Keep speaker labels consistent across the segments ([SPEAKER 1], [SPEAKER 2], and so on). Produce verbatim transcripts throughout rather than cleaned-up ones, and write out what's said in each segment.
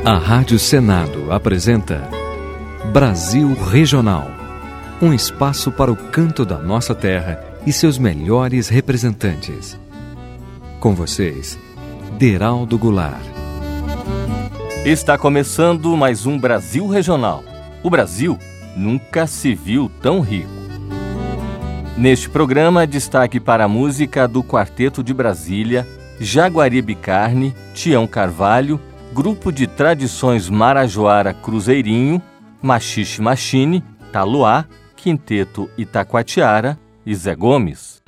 [SPEAKER 1] A Rádio Senado apresenta Brasil Regional, um espaço para o canto da nossa terra e seus melhores representantes. Com vocês, Deraldo Goulart.
[SPEAKER 2] Está começando mais um Brasil Regional. O Brasil nunca se viu tão rico. Neste programa, destaque para a música do Quarteto de Brasília, Jaguaribe Carne, Tião Carvalho, Grupo de Tradições Marajoara Cruzeirinho, Machixe Machine, Taluá, Quinteto Itacoatiara e Zé Gomes.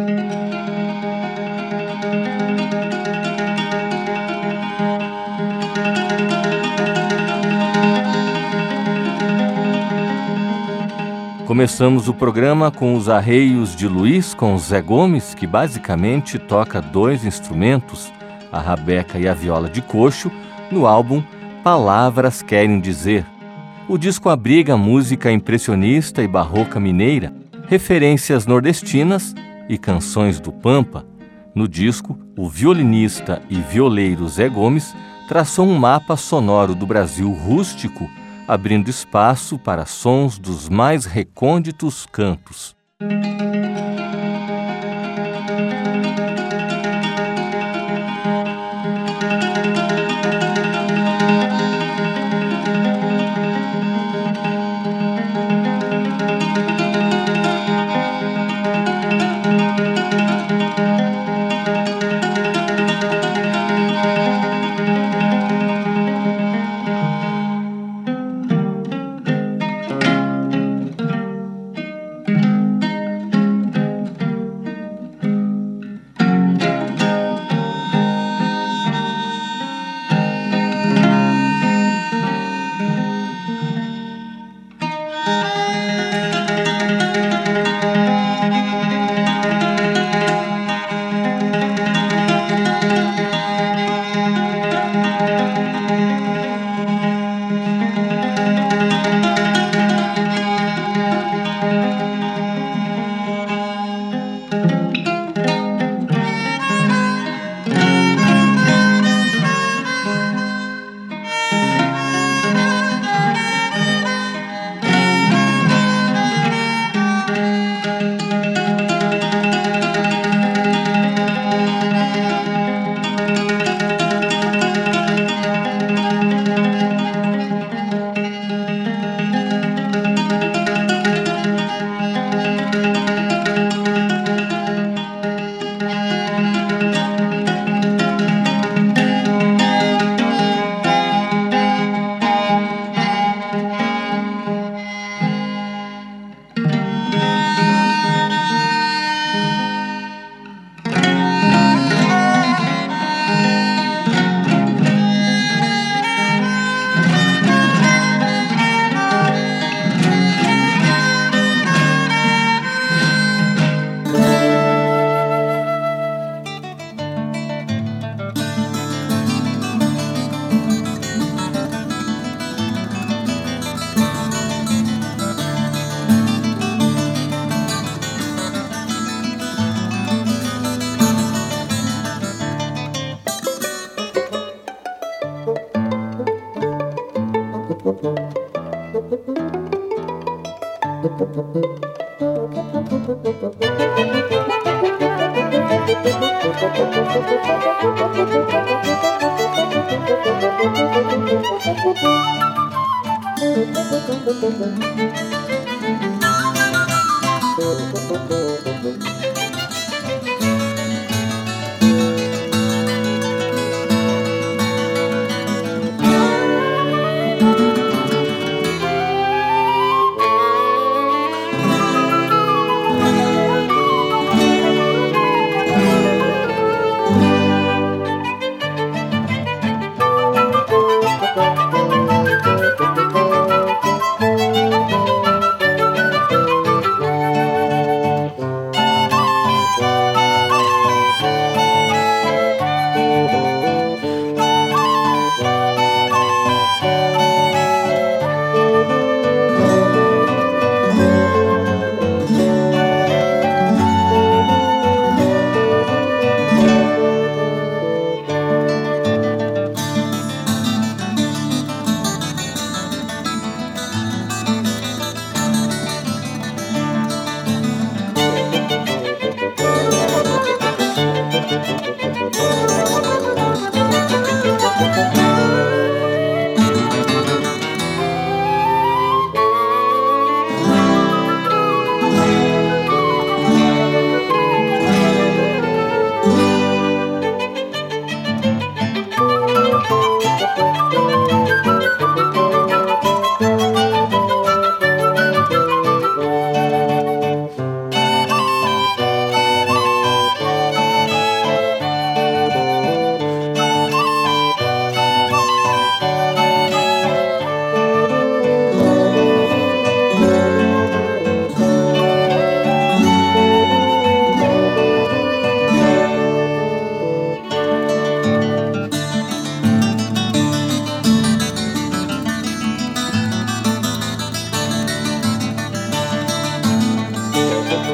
[SPEAKER 2] Começamos o programa com os arreios de Luiz com Zé Gomes, que basicamente toca dois instrumentos, a rabeca e a viola de coxo, no álbum Palavras Querem Dizer. O disco abriga música impressionista e barroca mineira, referências nordestinas e canções do Pampa. No disco, o violinista e violeiro Zé Gomes traçou um mapa sonoro do Brasil rústico, abrindo espaço para sons dos mais recônditos cantos.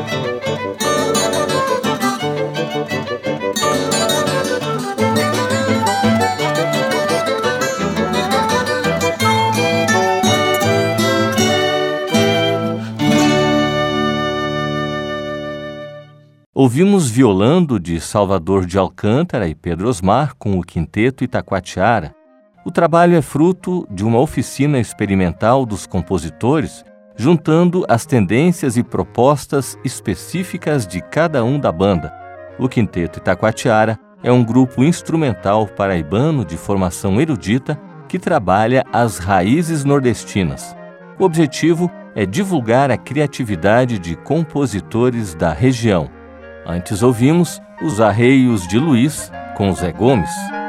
[SPEAKER 2] Ouvimos Violando, de Salvador de Alcântara e Pedro Osmar, com o Quinteto Itacoatiara. O trabalho é fruto de uma oficina experimental dos compositores, juntando as tendências e propostas específicas de cada um da banda. O Quinteto Itacoatiara é um grupo instrumental paraibano de formação erudita que trabalha as raízes nordestinas. O objetivo é divulgar a criatividade de compositores da região. Antes ouvimos Os Arreios de Luiz, com Zé Gomes.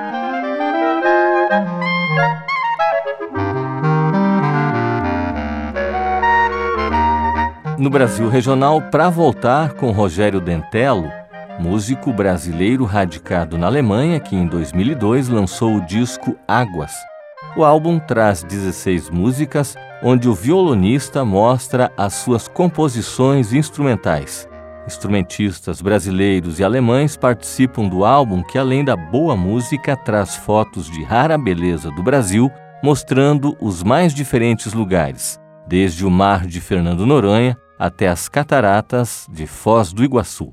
[SPEAKER 2] No Brasil Regional, Pra Voltar, com Rogério Dentello, músico brasileiro radicado na Alemanha, que em dois mil e dois lançou o disco Águas. O álbum traz dezesseis músicas, onde o violonista mostra as suas composições instrumentais. Instrumentistas brasileiros e alemães participam do álbum, que além da boa música traz fotos de rara beleza do Brasil, mostrando os mais diferentes lugares, desde o mar de Fernando Noronha até as cataratas de Foz do Iguaçu.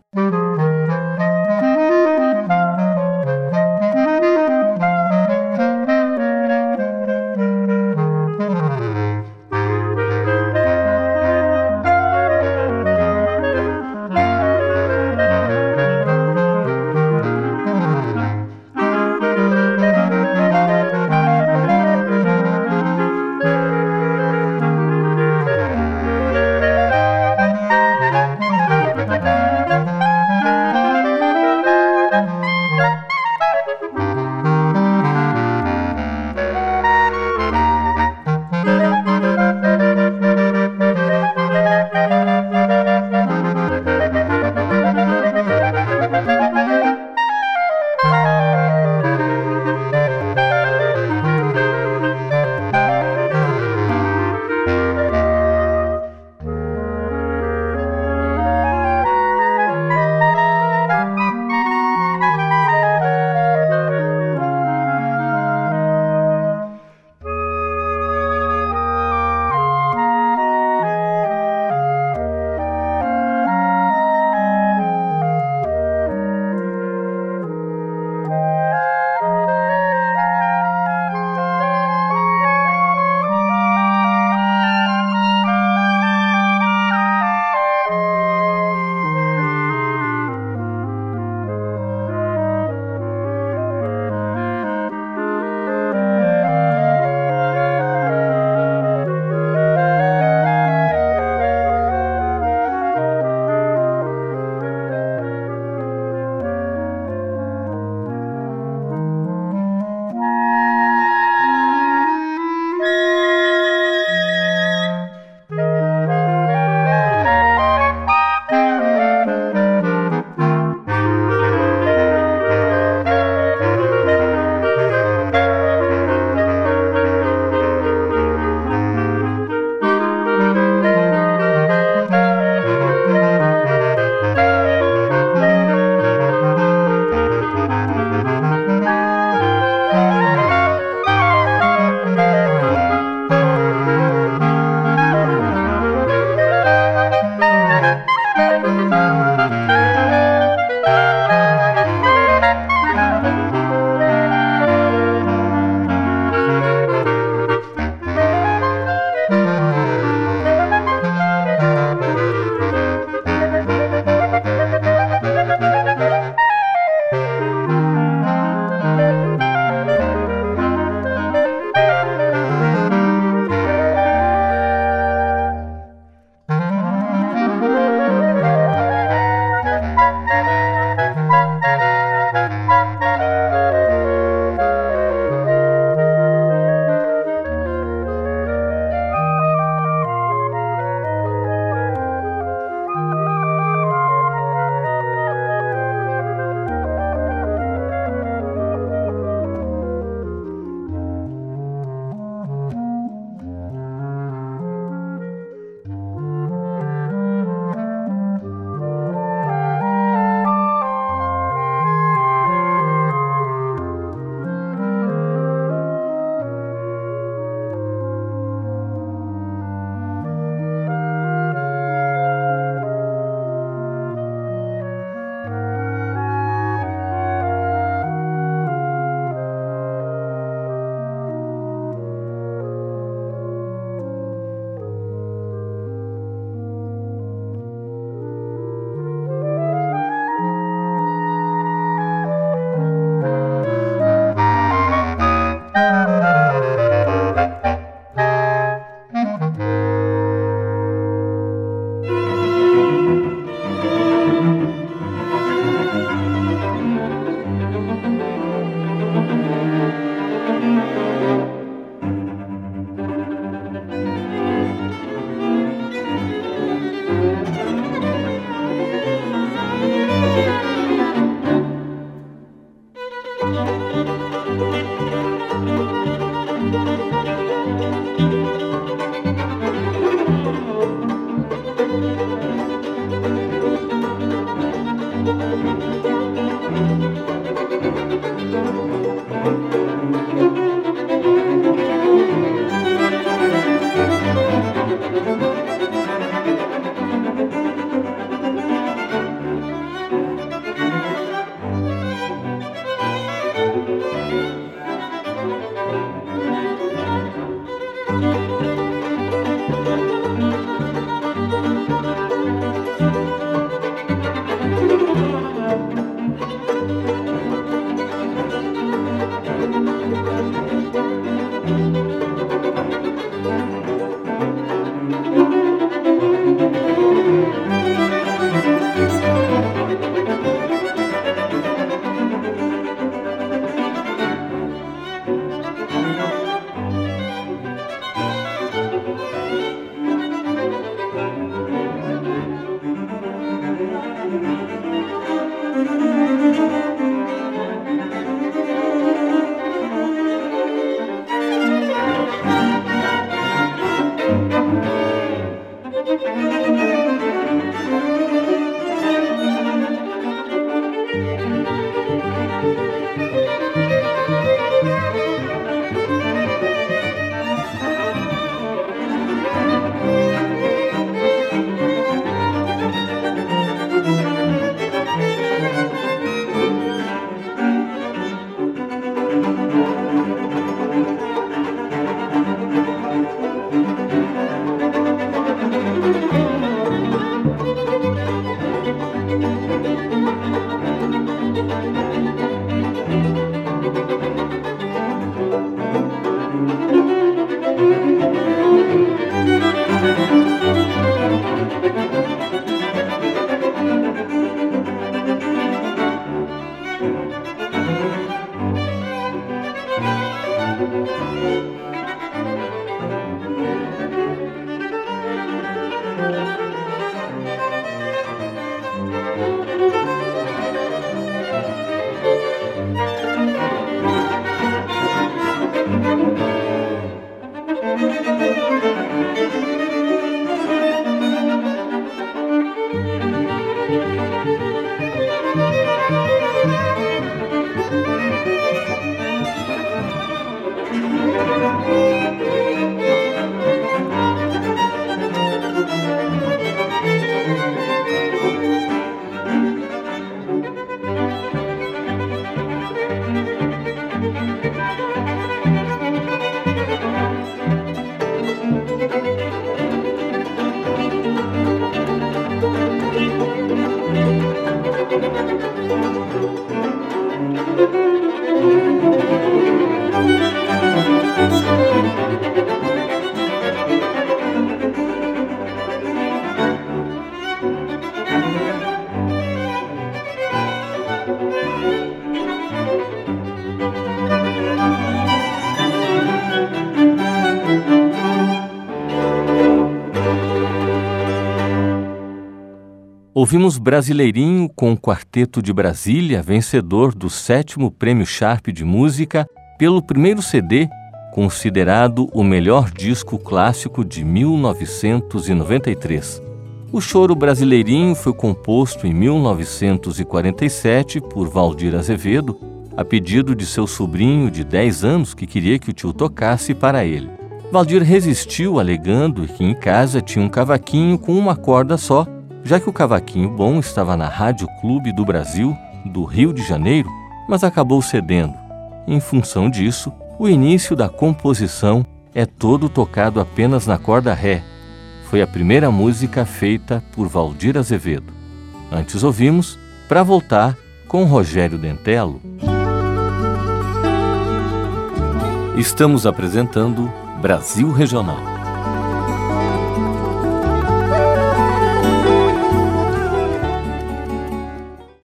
[SPEAKER 2] Ouvimos Brasileirinho com o Quarteto de Brasília, vencedor do sétimo Prêmio Sharp de Música, pelo primeiro C D, considerado o melhor disco clássico de mil novecentos e noventa e três. O choro Brasileirinho foi composto em mil novecentos e quarenta e sete por Valdir Azevedo, a pedido de seu sobrinho de dez anos que queria que o tio tocasse para ele. Valdir resistiu, alegando que em casa tinha um cavaquinho com uma corda só, já que o cavaquinho bom estava na Rádio Clube do Brasil, do Rio de Janeiro, mas acabou cedendo. Em função disso, o início da composição é todo tocado apenas na corda Ré. Foi a primeira música feita por Valdir Azevedo. Antes ouvimos Pra Voltar, com Rogério Dentello. Estamos apresentando Brasil Regional.